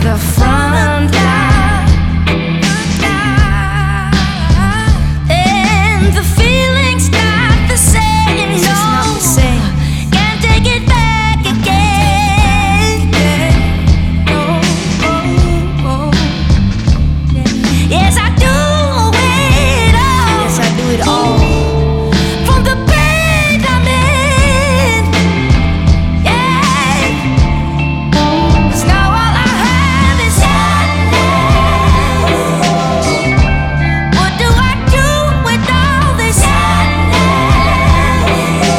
the front line, and the feeling's not the same. It's just not the same. Can't take it back again. Yes, I do it all. Yes, I do it all. From the pain I'm in, yeah. 'Cause now all I have is sadness. What do I do with all this sadness?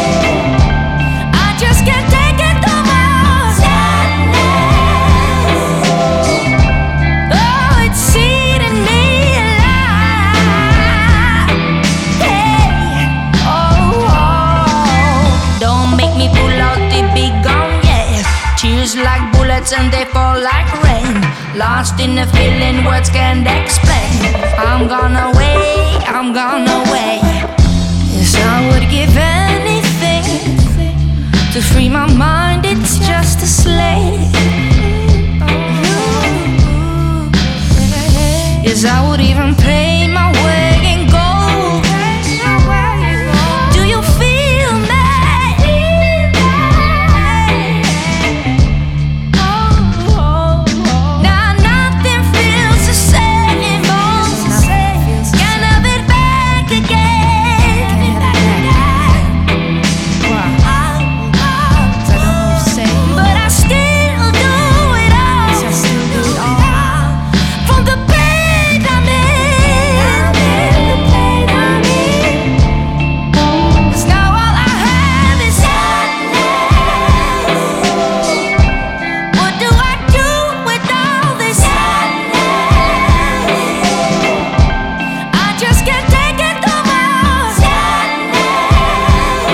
I just can't take it no more. Sadness. Oh, it's eating me alive. Hey, don't make me pull out the big gun, yeah. Tears like bullets and they fall like rain. Lost in the feeling words can't explain. I'm gone away, I'm gone away. Yes, I would give anything to free my mind, it's just a slave. Yes, I would even pay my way in gold. Do you feel me? Now nothing feels the same. Can't have it back again. Why? 'Cause I don't know what to say. But I still do it all. Yes, I still do it all. From the pain I'm in. 'Cause now all I have is sadness. What do I do with all this sadness? I just can't take it no more. Sadness.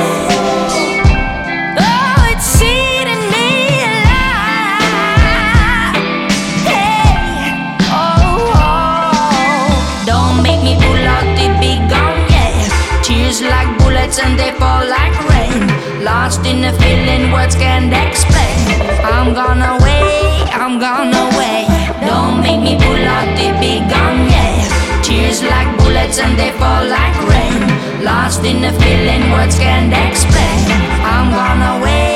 Oh, it's eating me alive. Hey, don't make me pull out the big gun, yeah. Tears like bullets and they fall like rain. Lost in the feeling words can't explain. I'm gone away, I'm gone away. Don't make me pull out the big gun, yeah. Tears like bullets and they fall like rain. Lost in the feeling words can't explain. I'm gone away,